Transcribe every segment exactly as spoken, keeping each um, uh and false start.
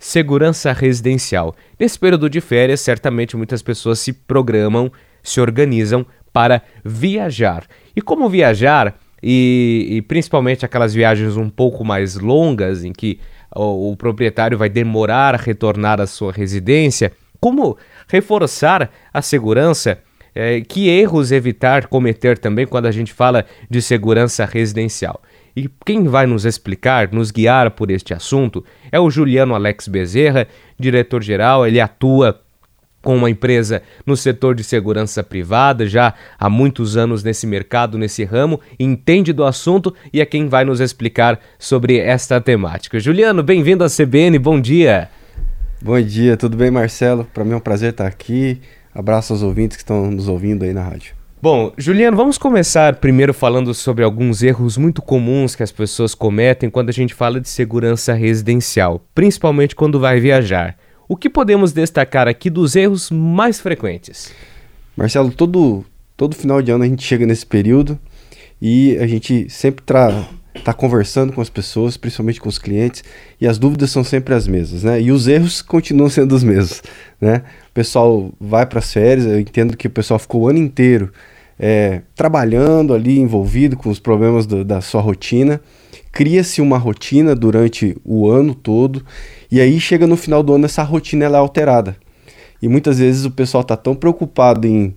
segurança residencial. Nesse período de férias, certamente muitas pessoas se programam, se organizam para viajar. E como viajar, e, e principalmente aquelas viagens um pouco mais longas, em que o, o proprietário vai demorar a retornar à sua residência, como reforçar a segurança? É, que erros evitar cometer também quando a gente fala de segurança residencial? E quem vai nos explicar, nos guiar por este assunto é o Juliano Alex Bezerra, diretor-geral. Ele atua com uma empresa no setor de segurança privada, já há muitos anos nesse mercado, nesse ramo, entende do assunto e é quem vai nos explicar sobre esta temática. Juliano, bem-vindo à C B N, bom dia. Bom dia, tudo bem, Marcelo? Para mim é um prazer estar aqui. Abraço aos ouvintes que estão nos ouvindo aí na rádio. Bom, Juliano, vamos começar primeiro falando sobre alguns erros muito comuns que as pessoas cometem quando a gente fala de segurança residencial, principalmente quando vai viajar. O que podemos destacar aqui dos erros mais frequentes? Marcelo, todo, todo final de ano a gente chega nesse período e a gente sempre está tá conversando com as pessoas, principalmente com os clientes, e as dúvidas são sempre as mesmas, né? E os erros continuam sendo os mesmos, né? O pessoal vai para as férias, eu entendo que o pessoal ficou o ano inteiro é, trabalhando ali, envolvido com os problemas do, da sua rotina, cria-se uma rotina durante o ano todo, e aí chega no final do ano essa rotina ela é alterada. E muitas vezes o pessoal está tão preocupado em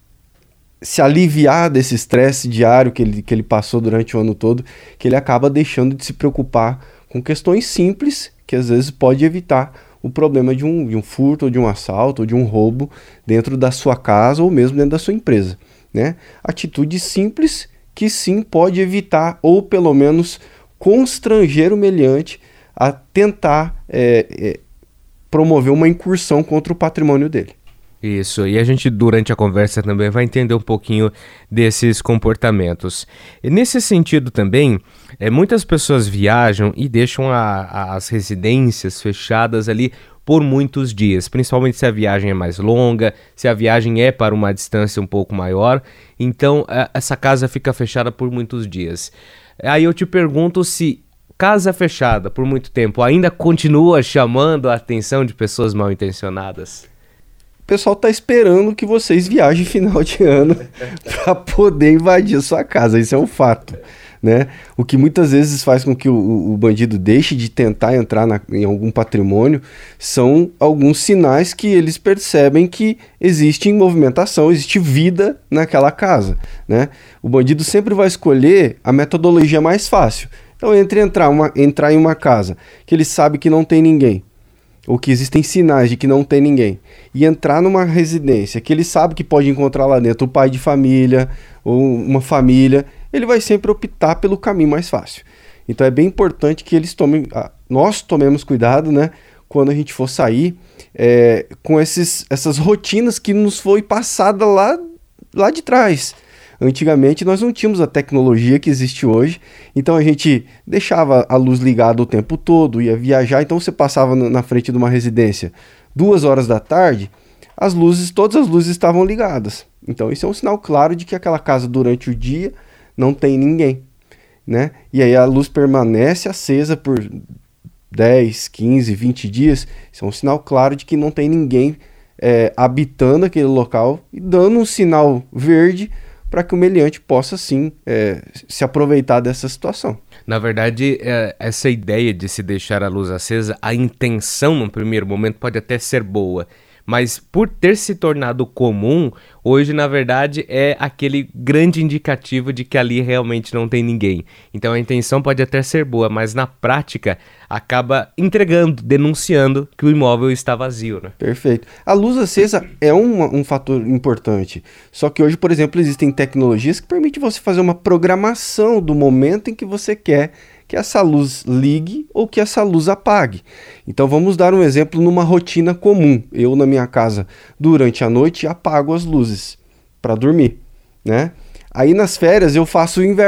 se aliviar desse estresse diário que ele, que ele passou durante o ano todo, que ele acaba deixando de se preocupar com questões simples, que às vezes pode evitar o problema de um, de um furto, ou de um assalto, ou de um roubo dentro da sua casa, ou mesmo dentro da sua empresa, né? Atitude simples que sim pode evitar, ou pelo menos constranger o meliante a tentar é, é, promover uma incursão contra o patrimônio dele. Isso, e a gente durante a conversa também vai entender um pouquinho desses comportamentos. E nesse sentido também, é, muitas pessoas viajam e deixam a, a, as residências fechadas ali por muitos dias, principalmente se a viagem é mais longa, se a viagem é para uma distância um pouco maior, então a, essa casa fica fechada por muitos dias. Aí eu te pergunto se casa fechada por muito tempo ainda continua chamando a atenção de pessoas mal intencionadas? O pessoal está esperando que vocês viajem final de ano para poder invadir a sua casa, isso é um fato, né? O que muitas vezes faz com que o, o bandido deixe de tentar entrar na, em algum patrimônio são alguns sinais que eles percebem que existe movimentação, existe vida naquela casa, né? O bandido sempre vai escolher a metodologia mais fácil. Então, entre entrar, uma, entrar em uma casa que ele sabe que não tem ninguém, ou que existem sinais de que não tem ninguém, e entrar numa residência que ele sabe que pode encontrar lá dentro o pai de família ou uma família, ele vai sempre optar pelo caminho mais fácil. Então é bem importante que eles tomem, nós tomemos cuidado, né, quando a gente for sair é, com esses, essas rotinas que nos foi passada lá, lá de trás. Antigamente nós não tínhamos a tecnologia que existe hoje, então a gente deixava a luz ligada o tempo todo, ia viajar, então você passava na frente de uma residência duas horas da tarde, as luzes, todas as luzes estavam ligadas. Então isso é um sinal claro de que aquela casa durante o dia não tem ninguém, né? E aí a luz permanece acesa por dez, quinze, vinte dias, isso é um sinal claro de que não tem ninguém é, habitando aquele local e dando um sinal verde para que o meliante possa, sim, é, se aproveitar dessa situação. Na verdade, é, essa ideia de se deixar a luz acesa, a intenção no primeiro momento pode até ser boa, mas por ter se tornado comum, hoje, na verdade, é aquele grande indicativo de que ali realmente não tem ninguém. Então a intenção pode até ser boa, mas na prática acaba entregando, denunciando que o imóvel está vazio, né? Perfeito. A luz acesa é um, um fator importante, só que hoje, por exemplo, existem tecnologias que permitem você fazer uma programação do momento em que você quer que essa luz ligue ou que essa luz apague. Então vamos dar um exemplo numa rotina comum. Eu na minha casa, durante a noite, apago as luzes para dormir, né? Aí nas férias eu faço o inverso.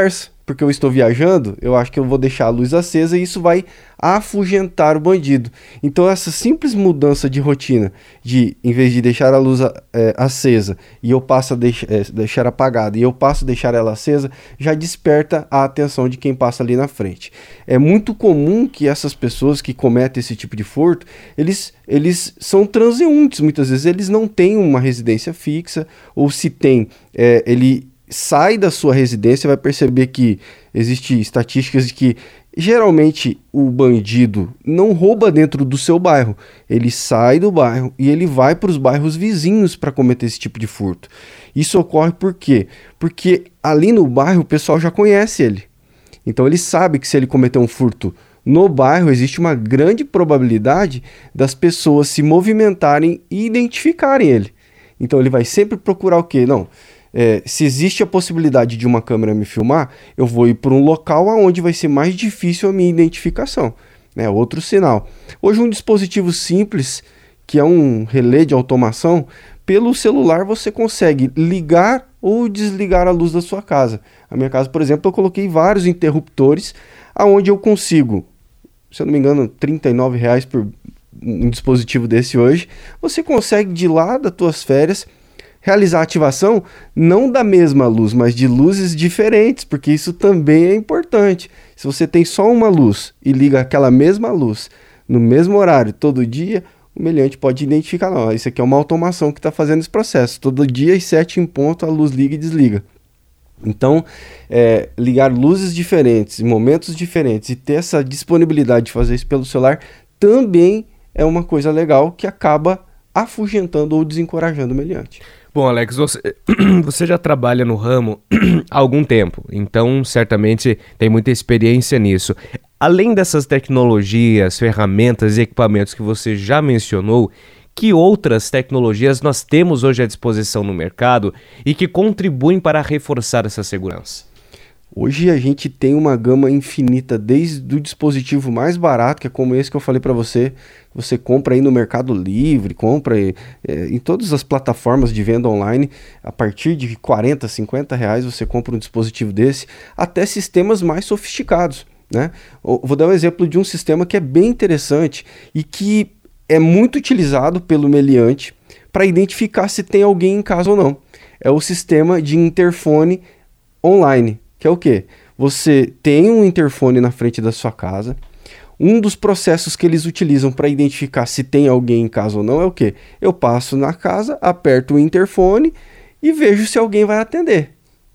porque eu estou viajando, eu acho que eu vou deixar a luz acesa e isso vai afugentar o bandido. Então essa simples mudança de rotina, de em vez de deixar a luz é, acesa e eu passo a deix é, deixar apagada e eu passo a deixar ela acesa, já desperta a atenção de quem passa ali na frente. É muito comum que essas pessoas que cometem esse tipo de furto, eles, eles são transeuntes, muitas vezes eles não têm uma residência fixa, ou se tem, é, ele sai da sua residência, vai perceber que existem estatísticas de que geralmente o bandido não rouba dentro do seu bairro, ele sai do bairro e ele vai para os bairros vizinhos para cometer esse tipo de furto. Isso ocorre por quê? Porque ali no bairro o pessoal já conhece ele, então ele sabe que se ele cometer um furto no bairro, existe uma grande probabilidade das pessoas se movimentarem e identificarem ele. Então ele vai sempre procurar o quê? Não, É, se existe a possibilidade de uma câmera me filmar, eu vou ir para um local onde vai ser mais difícil a minha identificação, né? Outro sinal. Hoje um dispositivo simples, que é um relé de automação, pelo celular você consegue ligar ou desligar a luz da sua casa. A minha casa, por exemplo, eu coloquei vários interruptores, aonde eu consigo, se eu não me engano, trinta e nove reais por um dispositivo desse hoje, você consegue de lá das tuas férias realizar a ativação não da mesma luz, mas de luzes diferentes, porque isso também é importante. Se você tem só uma luz e liga aquela mesma luz no mesmo horário todo dia, o meliante pode identificar, não, isso aqui é uma automação que está fazendo esse processo. Todo dia às sete em ponto a luz liga e desliga. Então, é, ligar luzes diferentes, em momentos diferentes e ter essa disponibilidade de fazer isso pelo celular também é uma coisa legal que acaba afugentando ou desencorajando o meliante. Bom, Alex, você, você já trabalha no ramo há algum tempo, então certamente tem muita experiência nisso. Além dessas tecnologias, ferramentas e equipamentos que você já mencionou, que outras tecnologias nós temos hoje à disposição no mercado e que contribuem para reforçar essa segurança? Hoje a gente tem uma gama infinita, desde o dispositivo mais barato, que é como esse que eu falei para você, você compra aí no Mercado Livre, compra aí, é, em todas as plataformas de venda online, a partir de quarenta, cinquenta reais você compra um dispositivo desse, até sistemas mais sofisticados, né? Eu vou dar um exemplo de um sistema que é bem interessante e que é muito utilizado pelo meliante para identificar se tem alguém em casa ou não. É o sistema de interfone online. Que é o quê? Você tem um interfone na frente da sua casa. Um dos processos que eles utilizam para identificar se tem alguém em casa ou não é o quê? Eu passo na casa, aperto o interfone e vejo se alguém vai atender.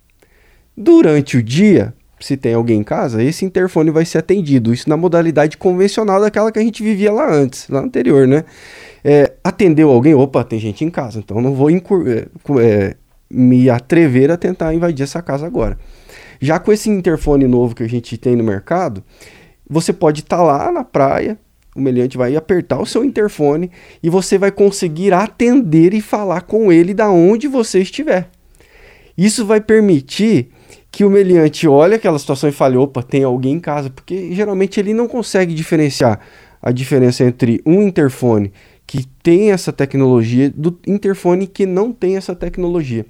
Durante o dia, se tem alguém em casa, esse interfone vai ser atendido. Isso na modalidade convencional daquela que a gente vivia lá antes, lá anterior, né? É, atendeu alguém? Opa, tem gente em casa, então não vou incur- é, me atrever a tentar invadir essa casa agora. Já com esse interfone novo que a gente tem no mercado, você pode estar tá lá na praia, o meliante vai apertar o seu interfone e você vai conseguir atender e falar com ele da onde você estiver. Isso vai permitir que o meliante olhe aquela situação e fale, opa, tem alguém em casa, porque geralmente ele não consegue diferenciar a diferença entre um interfone que tem essa tecnologia do interfone que não tem essa tecnologia.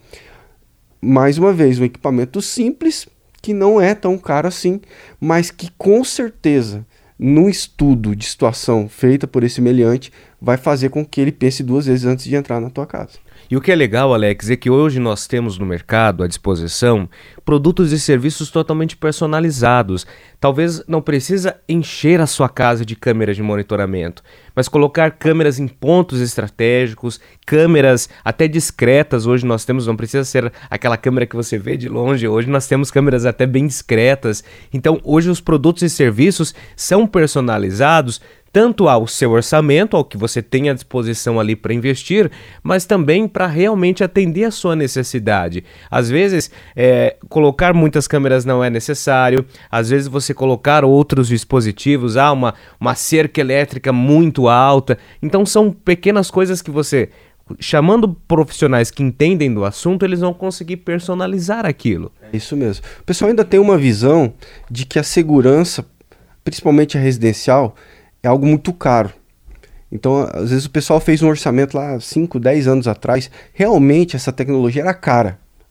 Mais uma vez, um equipamento simples, que não é tão caro assim, mas que com certeza, num estudo de situação feita por esse meliante, vai fazer com que ele pense duas vezes antes de entrar na tua casa. E o que é legal, Alex, é que hoje nós temos no mercado à disposição produtos e serviços totalmente personalizados. Talvez não precisa encher a sua casa de câmeras de monitoramento, mas colocar câmeras em pontos estratégicos, câmeras até discretas. Hoje nós temos, não precisa ser aquela câmera que você vê de longe, hoje nós temos câmeras até bem discretas. Então hoje os produtos e serviços são personalizados tanto ao seu orçamento, ao que você tem à disposição ali para investir, mas também para realmente atender a sua necessidade. Às vezes, é, colocar muitas câmeras não é necessário, às vezes você colocar outros dispositivos, há ah, uma, uma cerca elétrica muito alta, então são pequenas coisas que você, chamando profissionais que entendem do assunto, eles vão conseguir personalizar aquilo. É isso mesmo. O pessoal ainda tem uma visão de que a segurança, principalmente a residencial, é algo muito caro. Então, às vezes o pessoal fez um orçamento lá cinco, dez anos atrás. Realmente essa tecnologia era cara.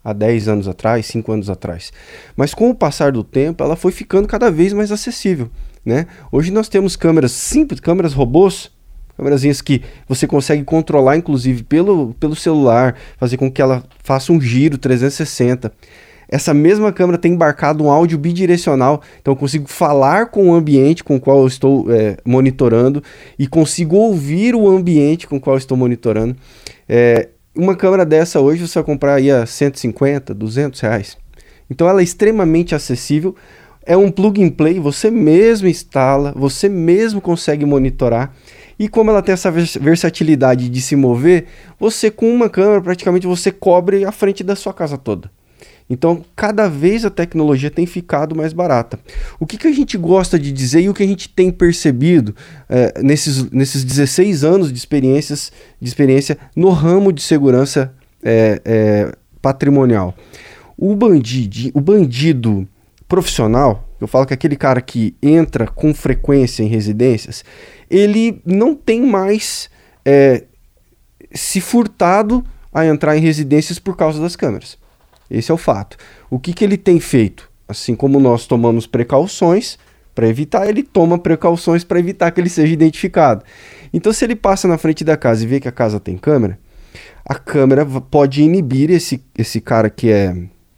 há dez anos atrás, cinco anos atrás. Mas com o passar do tempo, ela foi ficando cada vez mais acessível, né? Hoje nós temos câmeras simples, câmeras robôs, câmerazinhas que você consegue controlar, inclusive, pelo, pelo celular, fazer com que ela faça um giro trezentos e sessenta. Essa mesma câmera tem embarcado um áudio bidirecional, então eu consigo falar com o ambiente com o qual eu estou é, monitorando e consigo ouvir o ambiente com o qual eu estou monitorando. É, uma câmera dessa hoje você vai comprar aí a cento e cinquenta, duzentos reais. Então ela é extremamente acessível, é um plug and play, você mesmo instala, você mesmo consegue monitorar. E como ela tem essa versatilidade de se mover, você com uma câmera praticamente você cobre a frente da sua casa toda. Então, cada vez a tecnologia tem ficado mais barata. O que, que a gente gosta de dizer e o que a gente tem percebido é, nesses, nesses dezesseis anos de, experiências, de experiência no ramo de segurança é, é, patrimonial? O bandido, o bandido profissional, eu falo que aquele cara que entra com frequência em residências, ele não tem mais é, se furtado a entrar em residências por causa das câmeras. Esse é o fato. O que, que ele tem feito? Assim como nós tomamos precauções para evitar, ele toma precauções para evitar que ele seja identificado. Então, se ele passa na frente da casa e vê que a casa tem câmera, a câmera pode inibir esse, esse cara que é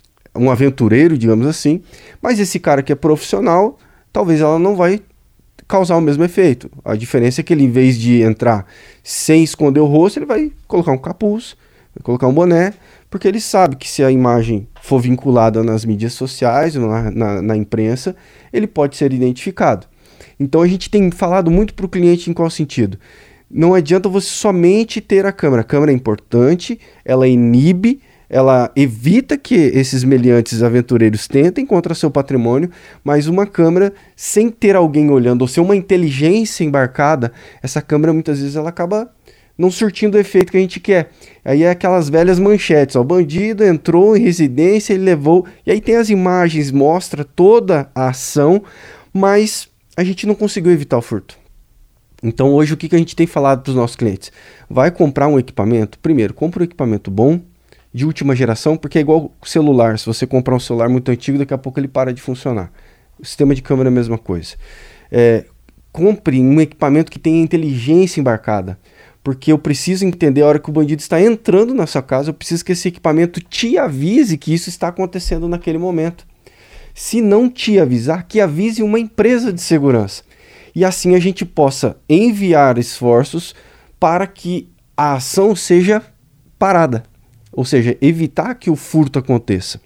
um aventureiro, digamos assim, mas esse cara que é profissional, talvez ela não vai causar o mesmo efeito. A diferença é que ele, em vez de entrar sem esconder o rosto, ele vai colocar um capuz, vai colocar um boné, porque ele sabe que se a imagem for vinculada nas mídias sociais, na, na, na imprensa, ele pode ser identificado. Então a gente tem falado muito para o cliente em qual sentido? Não adianta você somente ter a câmera. A câmera é importante, ela inibe, ela evita que esses meliantes aventureiros tentem contra seu patrimônio, mas uma câmera sem ter alguém olhando, ou ser uma inteligência embarcada, essa câmera muitas vezes ela acaba não surtindo o efeito que a gente quer. Aí é aquelas velhas manchetes, ó, o bandido entrou em residência, ele levou, e aí tem as imagens, mostra toda a ação, mas a gente não conseguiu evitar o furto. Então hoje o que, que a gente tem falado para os nossos clientes? Vai comprar um equipamento, primeiro, compra um equipamento bom, de última geração, porque é igual o celular, se você comprar um celular muito antigo, daqui a pouco ele para de funcionar. O sistema de câmera é a mesma coisa. É, compre um equipamento que tenha inteligência embarcada, porque eu preciso entender a hora que o bandido está entrando na sua casa, eu preciso que esse equipamento te avise que isso está acontecendo naquele momento. Se não te avisar, que avise uma empresa de segurança. E assim a gente possa enviar esforços para que a ação seja parada. Ou seja, evitar que o furto aconteça.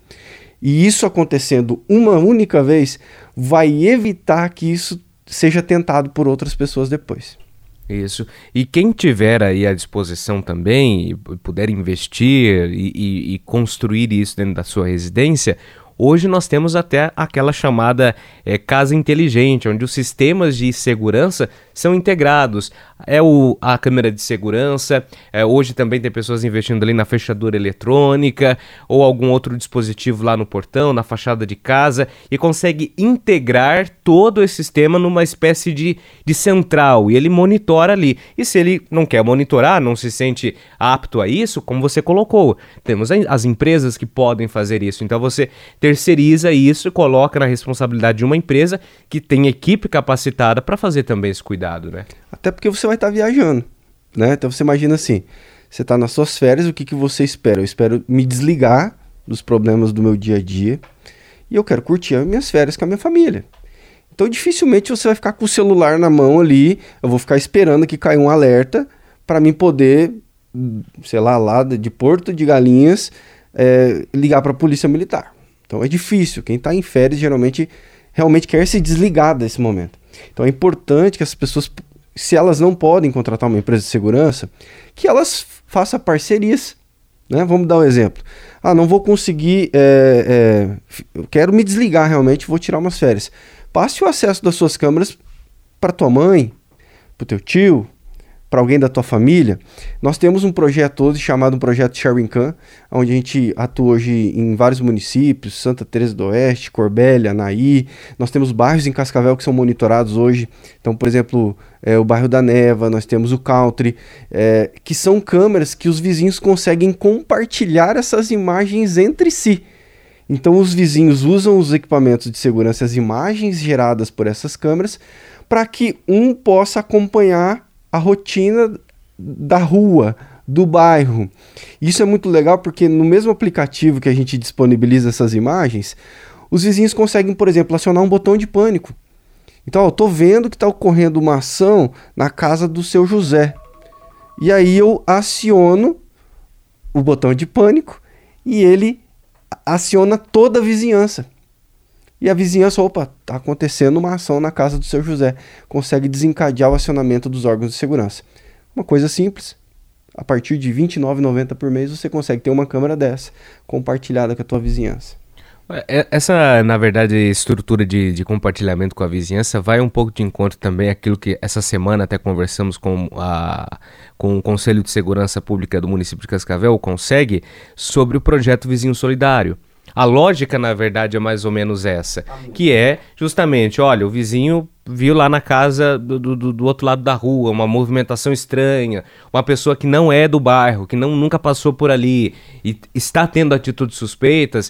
E isso acontecendo uma única vez, vai evitar que isso seja tentado por outras pessoas depois. Isso. E quem tiver aí à disposição também, e puder investir e, e, e construir isso dentro da sua residência, hoje nós temos até aquela chamada é, casa inteligente, onde os sistemas de segurança são integrados. É o, a câmera de segurança, é, hoje também tem pessoas investindo ali na fechadura eletrônica ou algum outro dispositivo lá no portão, na fachada de casa, e consegue integrar todo esse sistema numa espécie de, de central, e ele monitora ali. E se ele não quer monitorar, não se sente apto a isso, como você colocou, temos as empresas que podem fazer isso. Então você terceiriza isso e coloca na responsabilidade de uma empresa que tem equipe capacitada para fazer também esse cuidado, né? Até porque você vai estar viajando, né? Então você imagina assim, você está nas suas férias, o que, que você espera? Eu espero me desligar dos problemas do meu dia a dia e eu quero curtir as minhas férias com a minha família. Então dificilmente você vai ficar com o celular na mão ali, eu vou ficar esperando que caia um alerta para mim poder, sei lá, lá de Porto de Galinhas, é, ligar para a polícia militar. Então é difícil, quem está em férias geralmente realmente quer se desligar desse momento. Então é importante que as pessoas, se elas não podem contratar uma empresa de segurança, que elas façam parcerias, né? Vamos dar um exemplo. Ah, não vou conseguir, é, é, eu quero me desligar realmente, vou tirar umas férias. Passe o acesso das suas câmeras para tua mãe, para o teu tio, para alguém da tua família, nós temos um projeto hoje chamado um projeto Sharing Can, onde a gente atua hoje em vários municípios, Santa Teresa do Oeste, Corbélia, Anaí. Nós temos bairros em Cascavel que são monitorados hoje. Então, por exemplo, é, o bairro da Neva, nós temos o Country, é, que são câmeras que os vizinhos conseguem compartilhar essas imagens entre si. Então, os vizinhos usam os equipamentos de segurança, as imagens geradas por essas câmeras, para que um possa acompanhar a rotina da rua, do bairro. Isso é muito legal porque no mesmo aplicativo que a gente disponibiliza essas imagens, os vizinhos conseguem, por exemplo, acionar um botão de pânico. Então, ó, eu tô vendo que está ocorrendo uma ação na casa do seu José. E aí eu aciono o botão de pânico e ele aciona toda a vizinhança. E a vizinhança, opa, está acontecendo uma ação na casa do seu José. Consegue desencadear o acionamento dos órgãos de segurança. Uma coisa simples. A partir de vinte e nove reais e noventa centavos por mês, você consegue ter uma câmera dessa, compartilhada com a tua vizinhança. Essa, na verdade, estrutura de, de compartilhamento com a vizinhança vai um pouco de encontro também àquilo que essa semana até conversamos com, a, com o Conselho de Segurança Pública do município de Cascavel, o CONSEG, sobre o projeto Vizinho Solidário. A lógica, na verdade, é mais ou menos essa, que é justamente, olha, o vizinho viu lá na casa do, do, do outro lado da rua uma movimentação estranha, uma pessoa que não é do bairro, que não, nunca passou por ali e está tendo atitudes suspeitas.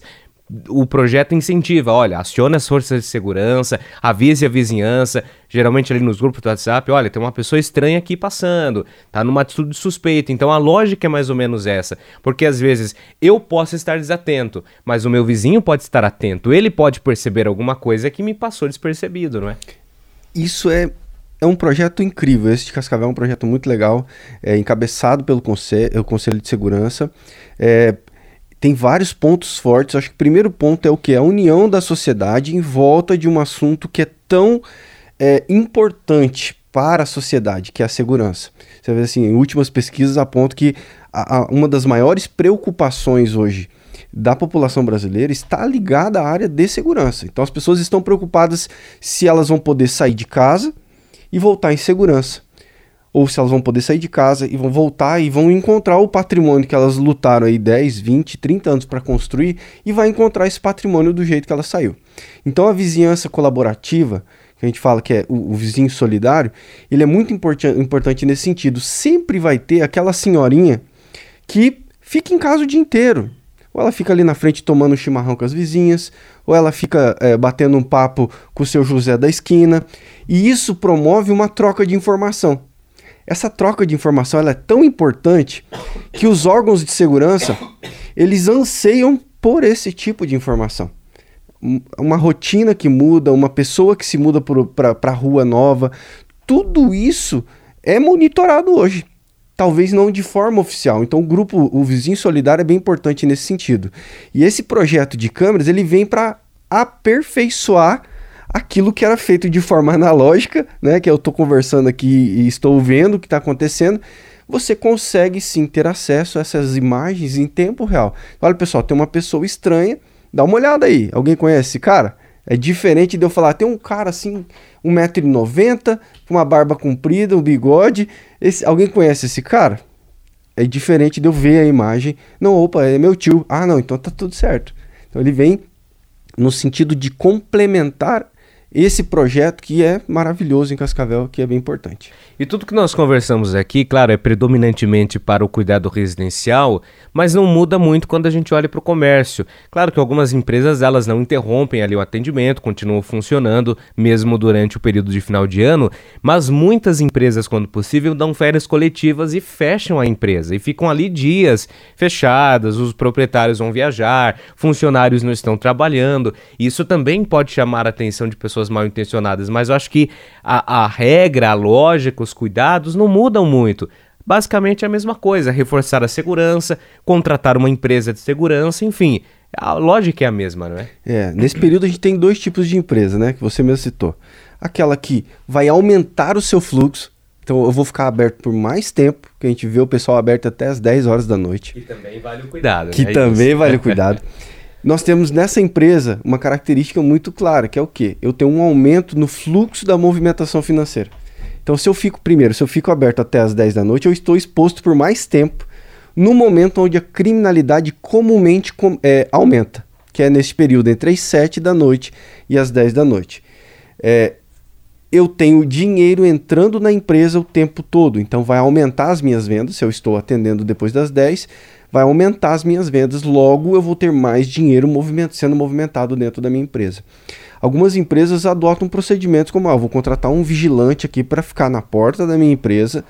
O projeto incentiva, olha, acione as forças de segurança, avise a vizinhança, geralmente ali nos grupos do WhatsApp, olha, tem uma pessoa estranha aqui passando, tá numa atitude suspeita. Então a lógica é mais ou menos essa, porque às vezes eu posso estar desatento, mas o meu vizinho pode estar atento, ele pode perceber alguma coisa que me passou despercebido, não é? Isso é, é um projeto incrível, esse de Cascavel é um projeto muito legal, é encabeçado pelo Conselho, o Conselho de Segurança, é... Tem vários pontos fortes. Acho que o primeiro ponto é o que? A união da sociedade em volta de um assunto que é tão é, importante para a sociedade, que é a segurança. Você vê assim, em últimas pesquisas apontam que a, a, uma das maiores preocupações hoje da população brasileira está ligada à área de segurança. Então as pessoas estão preocupadas se elas vão poder sair de casa e voltar em segurança. Ou se elas vão poder sair de casa e vão voltar e vão encontrar o patrimônio que elas lutaram aí dez, vinte, trinta anos para construir e vai encontrar esse patrimônio do jeito que ela saiu. Então a vizinhança colaborativa, que a gente fala que é o, o vizinho solidário, ele é muito importan- importante nesse sentido. Sempre vai ter aquela senhorinha que fica em casa o dia inteiro. Ou ela fica ali na frente tomando um chimarrão com as vizinhas, ou ela fica é, batendo um papo com o seu José da esquina. E isso promove uma troca de informação. Essa troca de informação ela é tão importante que os órgãos de segurança, eles anseiam por esse tipo de informação. Uma rotina que muda, uma pessoa que se muda para a rua nova, tudo isso é monitorado hoje. Talvez não de forma oficial. Então o grupo, o Vizinho Solidário é bem importante nesse sentido. E esse projeto de câmeras, ele vem para aperfeiçoar aquilo que era feito de forma analógica, né, que eu estou conversando aqui e estou vendo o que está acontecendo. Você consegue sim ter acesso a essas imagens em tempo real. Olha, pessoal, tem uma pessoa estranha, dá uma olhada aí. Alguém conhece esse cara? É diferente de eu falar, tem um cara assim, um metro e noventa, com uma barba comprida, um bigode. Esse, alguém conhece esse cara? É diferente de eu ver a imagem. Não, opa, é meu tio. Ah, não, então tá tudo certo. Então ele vem no sentido de complementar esse projeto que é maravilhoso em Cascavel, que é bem importante. E tudo que nós conversamos aqui, claro, é predominantemente para o cuidado residencial, mas não muda muito quando a gente olha para o comércio. Claro que algumas empresas elas não interrompem ali o atendimento, continuam funcionando mesmo durante o período de final de ano, mas muitas empresas, quando possível, dão férias coletivas e fecham a empresa e ficam ali dias fechadas, os proprietários vão viajar, funcionários não estão trabalhando. Isso também pode chamar a atenção de pessoas mal intencionadas, mas eu acho que a, a regra, a lógica, os cuidados não mudam muito. Basicamente é a mesma coisa, reforçar a segurança, contratar uma empresa de segurança, enfim, a lógica é a mesma, não é? É, nesse período a gente tem dois tipos de empresa, né, que você mesmo citou. Aquela que vai aumentar o seu fluxo, então eu vou ficar aberto por mais tempo, que a gente vê o pessoal aberto até as dez horas da noite. Que também vale o cuidado. Que né? também Isso. vale o cuidado. Nós temos nessa empresa uma característica muito clara, que é o quê? Eu tenho um aumento no fluxo da movimentação financeira. Então, se eu fico, primeiro, se eu fico aberto até as dez da noite, eu estou exposto por mais tempo no momento onde a criminalidade comumente é, aumenta, que é nesse período entre as sete da noite e as dez da noite. É, eu tenho dinheiro entrando na empresa o tempo todo, então vai aumentar as minhas vendas, se eu estou atendendo depois das dez, vai aumentar as minhas vendas, logo eu vou ter mais dinheiro movimento, sendo movimentado dentro da minha empresa. Algumas empresas adotam procedimentos como, ah, eu vou contratar um vigilante aqui para ficar na porta da minha empresa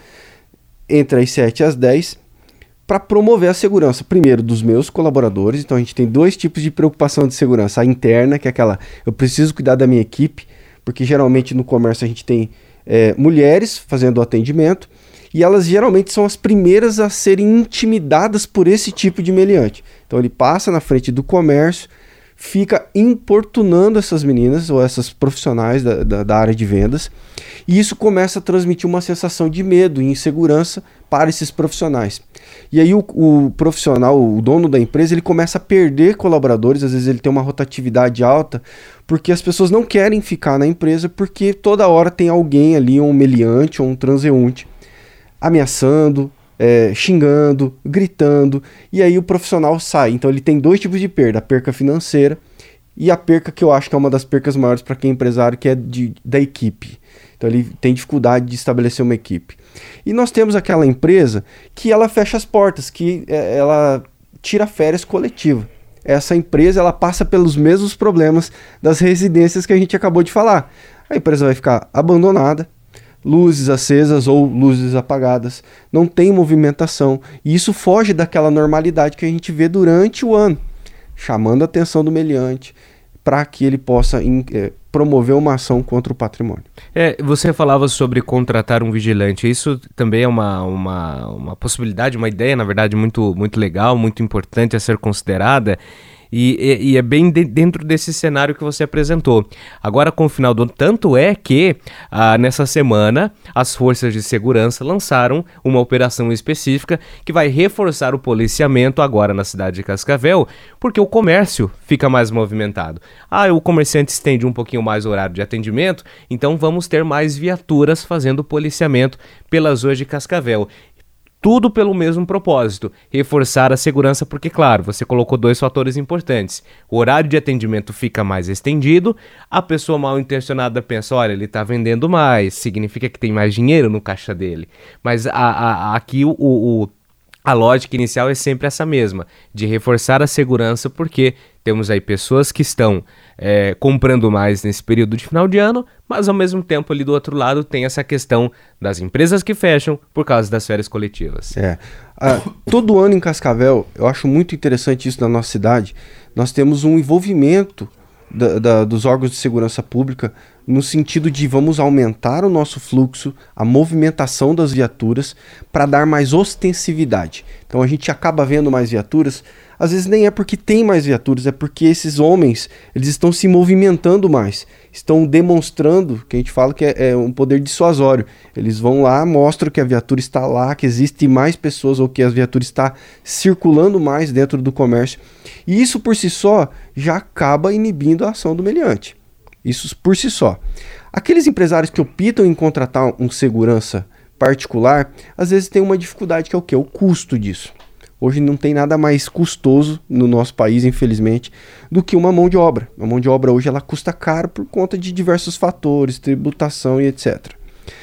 entre as sete e as dez para promover a segurança, primeiro, dos meus colaboradores. Então a gente tem dois tipos de preocupação de segurança. A interna, que é aquela, eu preciso cuidar da minha equipe, porque geralmente no comércio a gente tem é, mulheres fazendo o atendimento, e elas geralmente são as primeiras a serem intimidadas por esse tipo de meliante. Então ele passa na frente do comércio, fica importunando essas meninas ou essas profissionais da, da, da área de vendas, e isso começa a transmitir uma sensação de medo e insegurança para esses profissionais. E aí o, o profissional, o dono da empresa, ele começa a perder colaboradores, às vezes ele tem uma rotatividade alta, porque as pessoas não querem ficar na empresa porque toda hora tem alguém ali, um meliante ou um transeunte, ameaçando, É, xingando, gritando, e aí o profissional sai. Então ele tem dois tipos de perda, a perca financeira e a perca que eu acho que é uma das percas maiores para quem é empresário, que é de, da equipe. Então ele tem dificuldade de estabelecer uma equipe. E nós temos aquela empresa que ela fecha as portas, que é, ela tira férias coletiva. Essa empresa ela passa pelos mesmos problemas das residências que a gente acabou de falar. A empresa vai ficar abandonada, luzes acesas ou luzes apagadas, não tem movimentação, e isso foge daquela normalidade que a gente vê durante o ano, chamando a atenção do meliante para que ele possa in, é, promover uma ação contra o patrimônio. É, você falava sobre contratar um vigilante, isso também é uma, uma, uma possibilidade, uma ideia, na verdade, muito, muito legal, muito importante a ser considerada. E, e, e é bem de, dentro desse cenário que você apresentou. Agora, com o final do ano, tanto é que ah, nessa semana as forças de segurança lançaram uma operação específica que vai reforçar o policiamento agora na cidade de Cascavel, porque o comércio fica mais movimentado. Ah, o comerciante estende um pouquinho mais o horário de atendimento, então vamos ter mais viaturas fazendo policiamento pelas ruas de Cascavel. Tudo pelo mesmo propósito, reforçar a segurança, porque, claro, você colocou dois fatores importantes. O horário de atendimento fica mais estendido, a pessoa mal intencionada pensa, olha, ele está vendendo mais, significa que tem mais dinheiro no caixa dele. Mas a, a, aqui o, o, a lógica inicial é sempre essa mesma, de reforçar a segurança, porque temos aí pessoas que estão é, comprando mais nesse período de final de ano, mas ao mesmo tempo ali do outro lado tem essa questão das empresas que fecham por causa das férias coletivas. É. Ah, todo ano em Cascavel, eu acho muito interessante isso na nossa cidade, nós temos um envolvimento da, da, dos órgãos de segurança pública no sentido de vamos aumentar o nosso fluxo, a movimentação das viaturas para dar mais ostensividade. Então a gente acaba vendo mais viaturas, às vezes nem é porque tem mais viaturas, é porque esses homens eles estão se movimentando mais, estão demonstrando, que a gente fala que é, é um poder dissuasório. Eles vão lá, mostram que a viatura está lá, que existem mais pessoas ou que a viatura está circulando mais dentro do comércio. E isso por si só já acaba inibindo a ação do meliante. Isso por si só. Aqueles empresários que optam em contratar um segurança particular, às vezes tem uma dificuldade que é o quê? O custo disso. Hoje não tem nada mais custoso no nosso país, infelizmente, do que uma mão de obra. A mão de obra hoje ela custa caro por conta de diversos fatores, tributação e etcétera.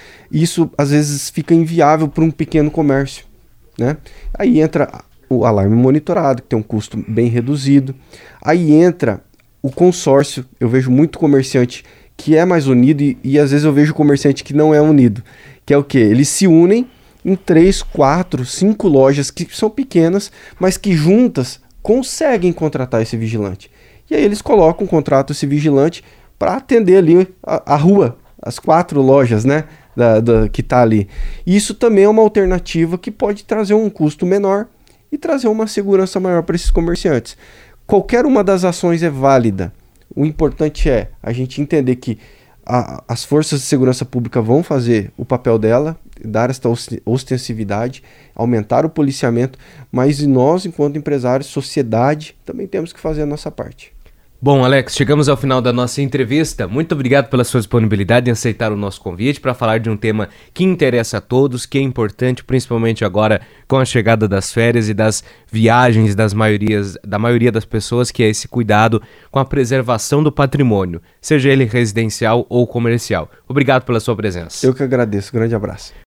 Isso às vezes fica inviável para um pequeno comércio, né? Aí entra o alarme monitorado, que tem um custo bem reduzido. Aí entra o consórcio. Eu vejo muito comerciante que é mais unido e, e às vezes eu vejo comerciante que não é unido. Que é o quê? Eles se unem em três, quatro, cinco lojas que são pequenas, mas que juntas conseguem contratar esse vigilante. E aí eles colocam, contratam esse vigilante para atender ali a, a rua, as quatro lojas, né, da, da, que está ali. E isso também é uma alternativa que pode trazer um custo menor e trazer uma segurança maior para esses comerciantes. Qualquer uma das ações é válida. O importante é a gente entender que a, as forças de segurança pública vão fazer o papel dela, dar esta ostensividade, aumentar o policiamento, mas nós, enquanto empresários, sociedade, também temos que fazer a nossa parte. Bom, Alex, chegamos ao final da nossa entrevista. Muito obrigado pela sua disponibilidade em aceitar o nosso convite para falar de um tema que interessa a todos, que é importante, principalmente agora com a chegada das férias e das viagens das maiorias, da maioria das pessoas, que é esse cuidado com a preservação do patrimônio, seja ele residencial ou comercial. Obrigado pela sua presença. Eu que agradeço. Grande abraço.